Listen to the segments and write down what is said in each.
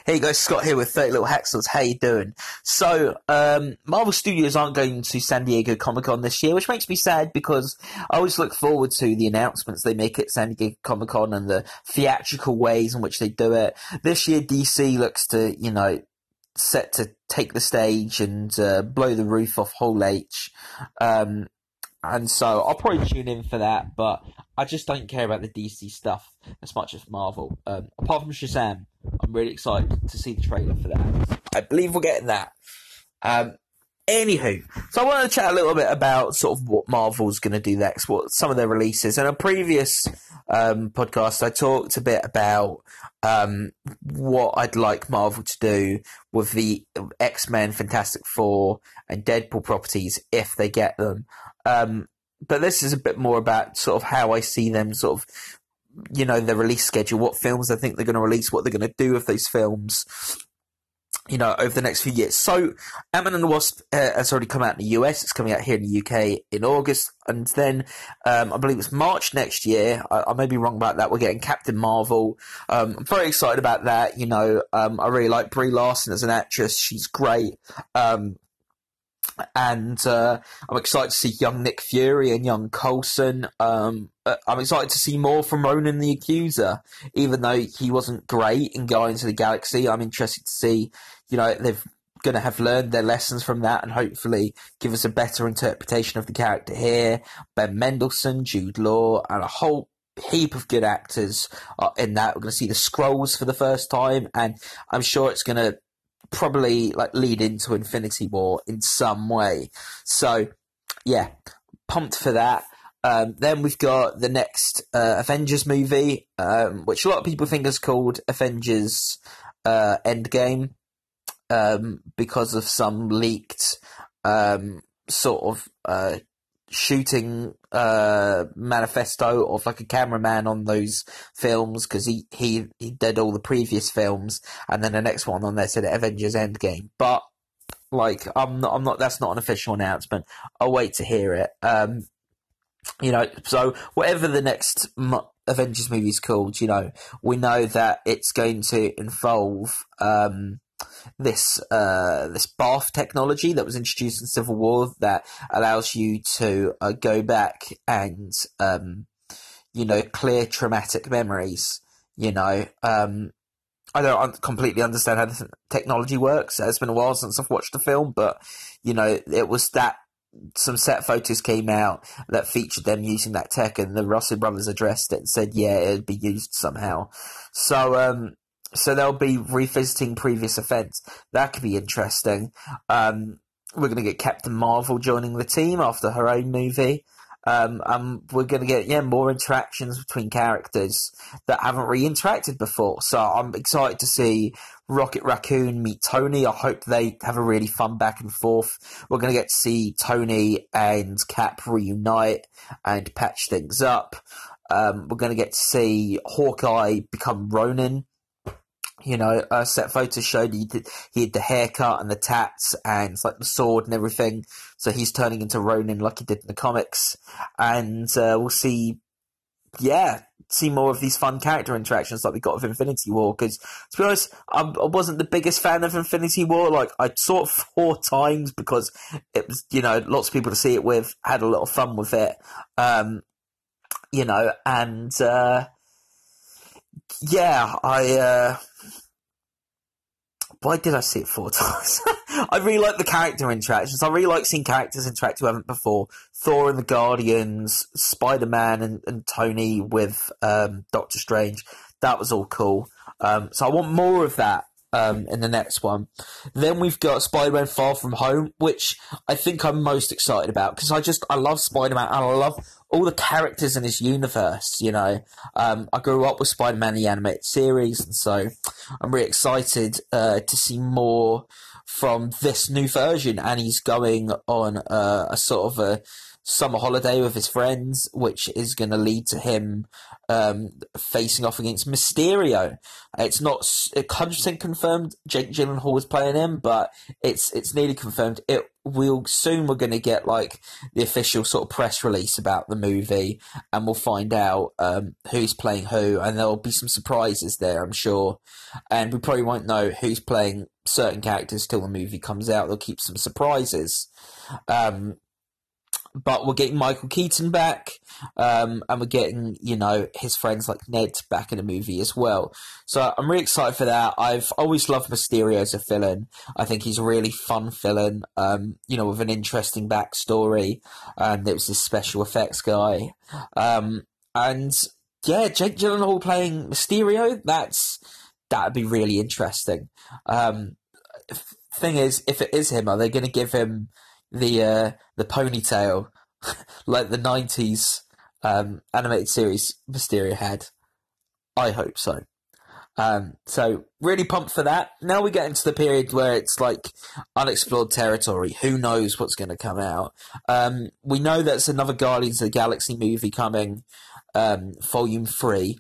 Hey guys, Scott here with 30 Little Hacksaws. How you doing? So, Marvel Studios aren't going to San Diego Comic-Con this year, which makes me sad because I always look forward to the announcements they make at San Diego Comic-Con and the theatrical ways in which they do it. This year, DC looks to, set to take the stage and blow the roof off Hall H. And so I'll probably tune in for that, but I just don't care about the DC stuff as much as Marvel. Apart from Shazam, I'm really excited to see the trailer for that. I believe we're getting that. Anywho, so I want to chat a little bit about sort of what Marvel's going to do next, what some of their releases. In a previous podcast, I talked a bit about what I'd like Marvel to do with the X-Men, Fantastic Four, and Deadpool properties if they get them. But this is a bit more about sort of how I see them sort of, their release schedule, what films I think they're going to release, what they're going to do with those films, over the next few years. So Ant-Man and the Wasp has already come out in the US. It's coming out here in the UK in August. And then I believe it's March next year. I may be wrong about that. We're getting Captain Marvel. I'm very excited about that. I really like Brie Larson as an actress. She's great. And I'm excited to see young Nick Fury and young Coulson. I'm excited to see more from Ronan the Accuser, even though he wasn't great in Guardians of the Galaxy. I'm interested to see, they've going to have learned their lessons from that and hopefully give us a better interpretation of the character here. Ben Mendelsohn, Jude Law, and a whole heap of good actors in that. We're going to see the Skrulls for the first time, and I'm sure it's going to probably lead into Infinity War in some way. So yeah, pumped for that. Then we've got the next Avengers movie, which a lot of people think is called Avengers Endgame, because of some leaked shooting manifesto of a cameraman on those films, because he did all the previous films, and then the next one on there said Avengers Endgame. But I'm not. That's not an official announcement. I'll wait to hear it. So whatever the next Avengers movie is called, we know that it's going to involve this bath technology that was introduced in Civil War that allows you to go back and clear traumatic memories. I don't completely understand how this technology works. It's been a while since I've watched the film, but it was that some set photos came out that featured them using that tech, and the Russo brothers addressed it and said, yeah, it'd be used somehow. So they'll be revisiting previous events. That could be interesting. We're going to get Captain Marvel joining the team after her own movie. We're going to get, more interactions between characters that haven't really interacted before. So I'm excited to see Rocket Raccoon meet Tony. I hope they have a really fun back and forth. We're going to get to see Tony and Cap reunite and patch things up. We're going to get to see Hawkeye become Ronin. Set photos showed he had the haircut and the tats and the sword and everything. So he's turning into Ronin like he did in the comics. And we'll see more of these fun character interactions like we got with Infinity War. Because, to be honest, I wasn't the biggest fan of Infinity War. I saw it 4 times because it was, lots of people to see it with, had a lot of fun with it. Why did I see it 4 times? I really like the character interactions. I really like seeing characters interact who haven't before. Thor and the Guardians, Spider-Man and Tony with Doctor Strange. That was all cool. So I want more of that in the next one. Then we've got Spider-Man Far From Home, which I think I'm most excited about because I love Spider-Man and I love all the characters in his universe. I grew up with Spider-Man the animated series, and so I'm really excited to see more from this new version. And he's going on a sort of summer holiday with his friends, which is going to lead to him facing off against Mysterio. It's not 100% confirmed Jake Gyllenhaal is playing him, but it's nearly confirmed. We're going to get like the official sort of press release about the movie, and we'll find out who's playing who, and there'll be some surprises there, I'm sure. And we probably won't know who's playing certain characters till the movie comes out. They'll keep some surprises. But we're getting Michael Keaton back, and we're getting, his friends like Ned back in the movie as well. So I'm really excited for that. I've always loved Mysterio as a villain. I think he's a really fun villain, with an interesting backstory. There was this special effects guy. And yeah, Jake Gyllenhaal playing Mysterio, that'd be really interesting. Thing is, if it is him, are they going to give him the ponytail like the 90s animated series Mysterio had? I hope so. So really pumped for that. Now we get into the period where it's like unexplored territory. Who knows what's going to come out? We know there's another Guardians of the Galaxy movie coming, Volume 3.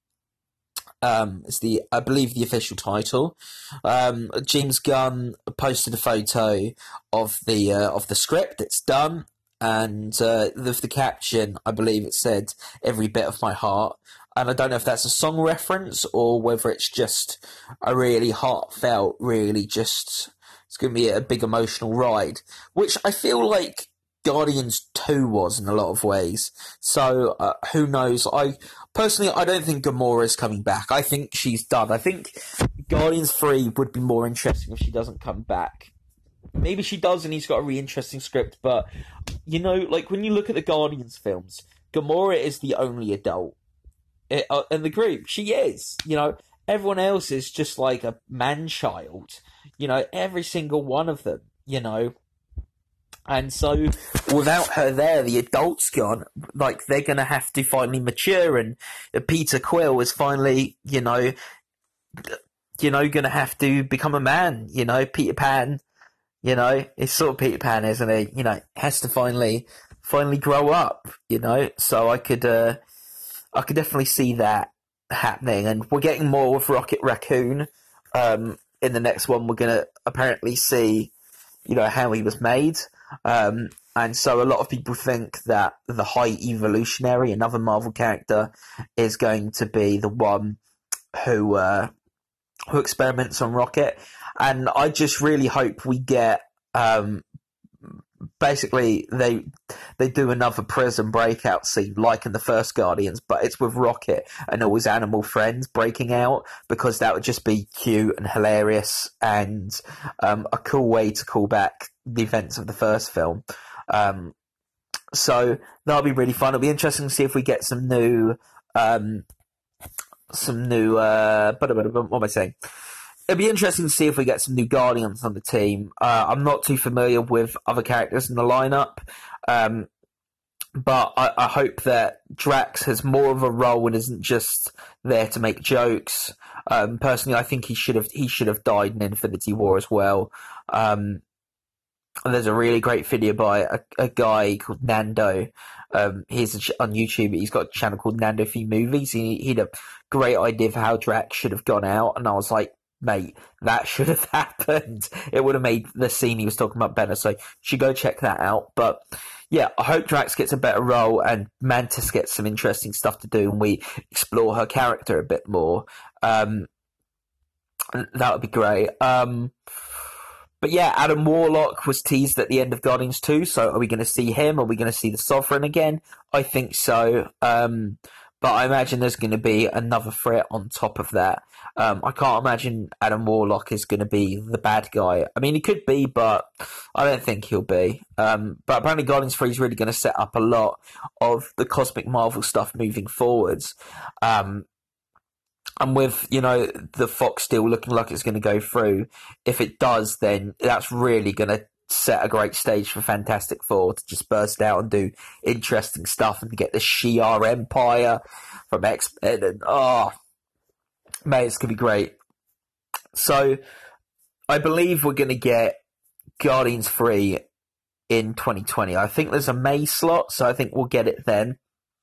Is I believe the official title. James Gunn posted a photo of the script. It's done, and the caption, I believe it said "Every bit of my heart." And I don't know if that's a song reference or whether it's just a really heartfelt, it's going to be a big emotional ride, which I feel like Guardians 2 was in a lot of ways. So who knows? Personally, I don't think Gamora is coming back. I think she's done. I think Guardians 3 would be more interesting if she doesn't come back. Maybe she does and he's got a really interesting script, but, like when you look at the Guardians films, Gamora is the only adult in the group. She is. Everyone else is just like a man-child. Every single one of them, And so, without her there, the adult's gone. Like, they're going to have to finally mature, and Peter Quill is finally, going to have to become a man. Peter Pan, it's sort of Peter Pan, isn't he? Has to finally grow up. So I could definitely see that happening, and we're getting more with Rocket Raccoon. In the next one, we're going to apparently see, how he was made. And so a lot of people think that the High Evolutionary, another Marvel character, is going to be the one who experiments on Rocket. And I just really hope we get, basically they do another prison breakout scene like in the first Guardians, but it's with Rocket and all his animal friends breaking out, because that would just be cute and hilarious and a cool way to call back the events of the first film. So that'll be really fun. It'll be interesting to see if we get some new what am I saying? It'll be interesting to see if we get some new Guardians on the team. I'm not too familiar with other characters in the lineup, but I hope that Drax has more of a role and isn't just there to make jokes. Personally, I think he should have died in Infinity War as well. There's a really great video by a guy called Nando. He's on YouTube. He's got a channel called Nando V Movies. He had a great idea for how Drax should have gone out, and I was like, mate, that should have happened. It would have made the scene he was talking about better. So you should go check that out. But yeah, I hope Drax gets a better role and Mantis gets some interesting stuff to do, and we explore her character a bit more. That would be great. But yeah, Adam Warlock was teased at the end of Guardians 2, so are we going to see him? Are we going to see the Sovereign again? I think so. But I imagine there's going to be another threat on top of that. I can't imagine Adam Warlock is going to be the bad guy. I mean, he could be, but I don't think he'll be. But apparently Guardians 3 is really going to set up a lot of the Cosmic Marvel stuff moving forwards. And with, the Fox deal looking like it's going to go through, if it does, then that's really going to set a great stage for Fantastic Four to just burst out and do interesting stuff and get the Shi'ar Empire from X-Men. And, mate, it's going to be great. So, I believe we're going to get Guardians 3 in 2020. I think there's a May slot, so I think we'll get it then.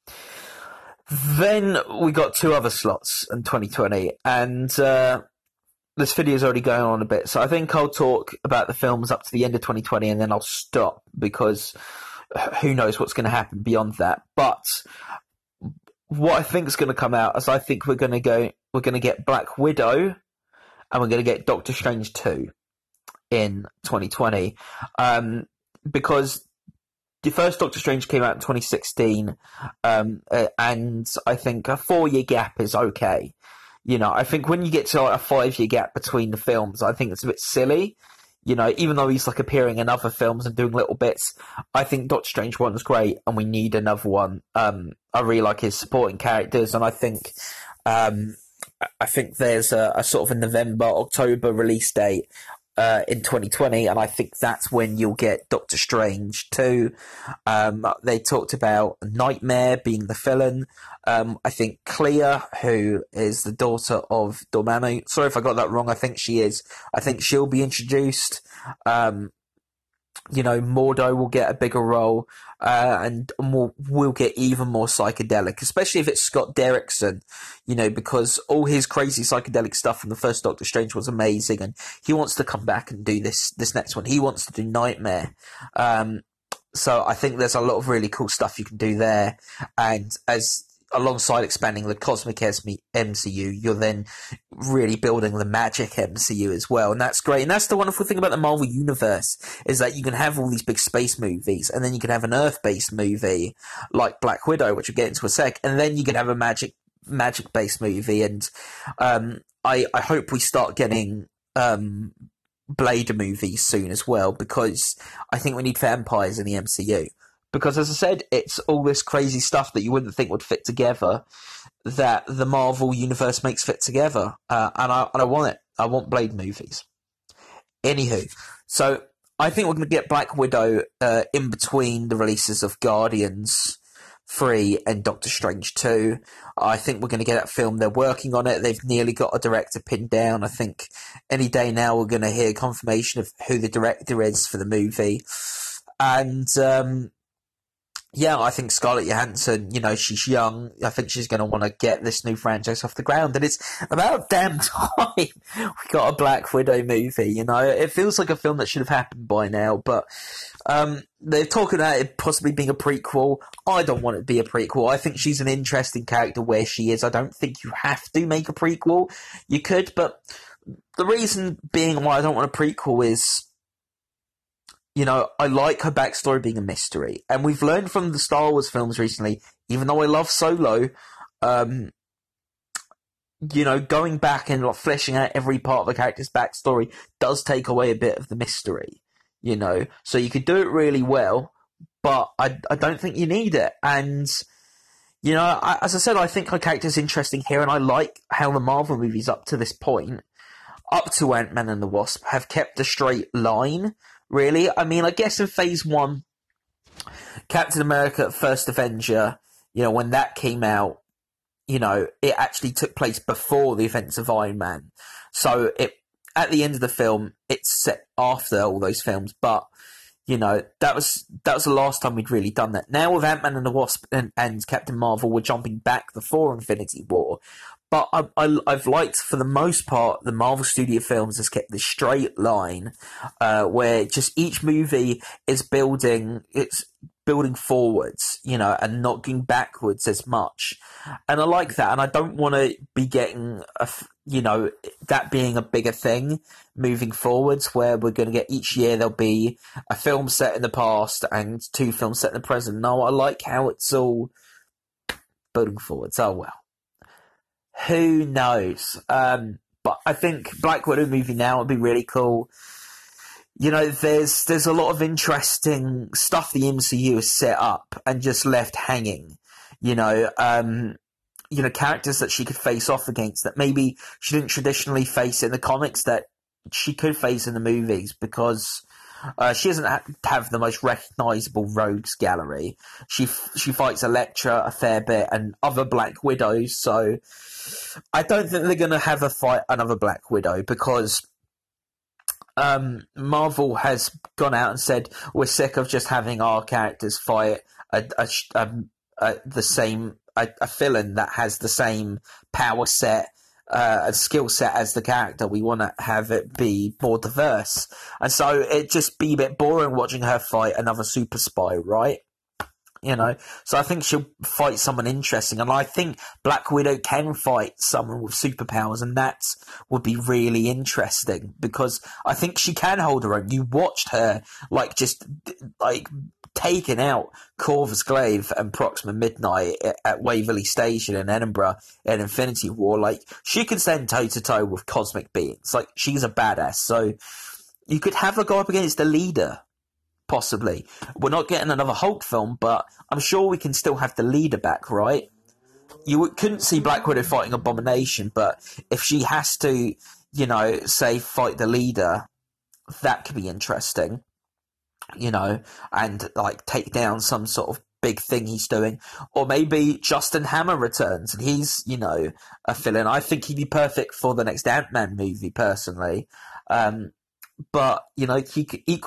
Then we got 2 other slots in 2020, and this video's already going on a bit, so I think I'll talk about the films up to the end of 2020, and then I'll stop, because who knows what's going to happen beyond that. But what I think is going to come out is I think we're going to get Black Widow, and we're going to get Doctor Strange 2 in 2020, because the first Doctor Strange came out in 2016, and I think a 4-year gap is okay. You know, I think when you get to like a 5-year gap between the films, I think it's a bit silly. You know, even though he's like appearing in other films and doing little bits, I think Doctor Strange 1 was great, and we need another one. I really like his supporting characters, and I think there's a sort of a November, October release date in 2020, and I think that's when you'll get Doctor Strange 2. They talked about Nightmare being the villain. I think Clea, who is the daughter of Dormammu, sorry if I got that wrong, I think she is. I think she'll be introduced. You know, Mordo will get a bigger role, and we'll get even more psychedelic, especially if it's Scott Derrickson, you know, because all his crazy psychedelic stuff from the first Doctor Strange was amazing, and he wants to come back and do this next one. He wants to do Nightmare. So I think there's a lot of really cool stuff you can do there, and alongside expanding the Cosmic MCU, you're then really building the Magic MCU as well, and that's great. And that's the wonderful thing about the Marvel Universe, is that you can have all these big space movies, and then you can have an Earth-based movie like Black Widow, which we'll get into a sec, and then you can have a magic-based movie. And I hope we start getting Blade movies soon as well, because I think we need vampires in the MCU. Because, as I said, it's all this crazy stuff that you wouldn't think would fit together that the Marvel Universe makes fit together. And I want it. I want Blade movies. Anywho, so I think we're going to get Black Widow in between the releases of Guardians 3 and Doctor Strange 2. I think we're going to get that film. They're working on it. They've nearly got a director pinned down. I think any day now we're going to hear confirmation of who the director is for the movie. And yeah, I think Scarlett Johansson, you know, she's young. I think she's going to want to get this new franchise off the ground. And it's about damn time we got a Black Widow movie, you know. It feels like a film that should have happened by now. But they're talking about it possibly being a prequel. I don't want it to be a prequel. I think she's an interesting character where she is. I don't think you have to make a prequel. You could, but the reason being why I don't want a prequel is, you know, I like her backstory being a mystery. And we've learned from the Star Wars films recently, even though I love Solo, you know, going back and like, fleshing out every part of a character's backstory does take away a bit of the mystery, you know. So you could do it really well, but I don't think you need it. And, you know, as I said, I think her character's interesting here, and I like how the Marvel movies up to this point, up to Ant-Man and the Wasp, have kept a straight line. Really, I mean, I guess in Phase 1, Captain America: First Avenger, you know, when that came out, you know, it actually took place before the events of Iron Man. So at the end of the film, it's set after all those films, but, you know, that was the last time we'd really done that. Now with Ant-Man and the Wasp and Captain Marvel, we're jumping back before Infinity War. But I've liked, for the most part, the Marvel Studio films has kept this straight line, where just each movie is building forwards, you know, and not going backwards as much. And I like that, and I don't want to be getting, you know, that being a bigger thing moving forwards, where we're going to get each year there'll be a film set in the past and 2 films set in the present. No, I like how it's all building forwards. Oh, well. Who knows? But I think Black Widow movie now would be really cool. You know, there's a lot of interesting stuff the MCU has set up and just left hanging. You know, characters that she could face off against that maybe she didn't traditionally face in the comics that she could face in the movies, because she doesn't have the most recognisable rogues gallery. She fights Elektra a fair bit and other Black Widows, so I don't think they're going to have another Black Widow, because Marvel has gone out and said we're sick of just having our characters fight a villain that has the same power set, a skill set as the character. We want to have it be more diverse, and so it just be a bit boring watching her fight another super spy, right? So I think she'll fight someone interesting, and I think Black Widow can fight someone with superpowers, and that would be really interesting because I think she can hold her own. You watched her just taking out Corvus Glaive and Proxima Midnight at Waverley Station in Edinburgh in Infinity War. She can stand toe to toe with cosmic beings. She's a badass. So you could have her go up against the leader. Possibly. We're not getting another Hulk film, but I'm sure we can still have the leader back, right? You couldn't see Black Widow fighting Abomination, but if she has to, say fight the leader, that could be interesting, and take down some sort of big thing he's doing. Or maybe Justin Hammer returns and he's, a villain. I think he'd be perfect for the next Ant-Man movie, personally. But, he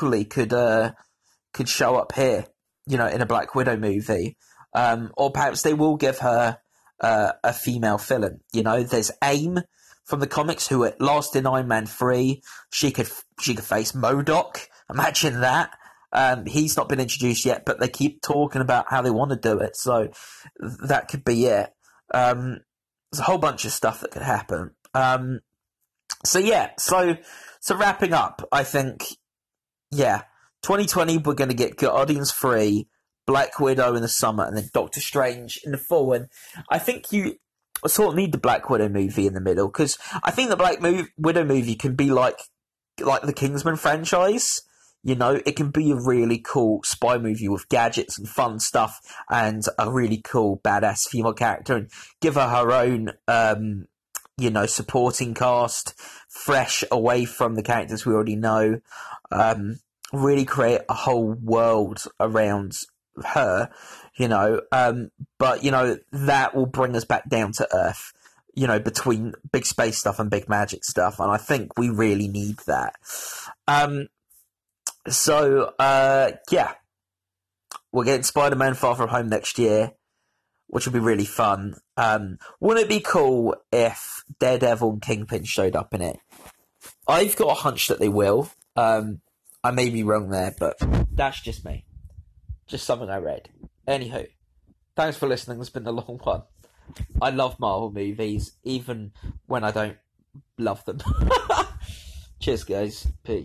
could show up here, in a Black Widow movie. Or perhaps they will give her a female villain. There's AIM from the comics, who at last in Iron Man 3, she could face MODOK. Imagine that. He's not been introduced yet, but they keep talking about how they want to do it. So that could be it. There's a whole bunch of stuff that could happen. So wrapping up, I think, 2020, we're going to get Guardians 3, Black Widow in the summer, and then Doctor Strange in the fall. And I think you sort of need the Black Widow movie in the middle, because I think the Black Widow movie can be like the Kingsman franchise. It can be a really cool spy movie with gadgets and fun stuff and a really cool badass female character, and give her own, supporting cast, fresh away from the characters we already know. Really create a whole world around her, but, that will bring us back down to Earth, between big space stuff and big magic stuff. And I think we really need that. We're getting Spider-Man Far From Home next year, which will be really fun. Wouldn't it be cool if Daredevil and Kingpin showed up in it? I've got a hunch that they will. I may be wrong there, but that's just me. Just something I read. Anywho, thanks for listening. It's been a long one. I love Marvel movies, even when I don't love them. Cheers, guys. Peace.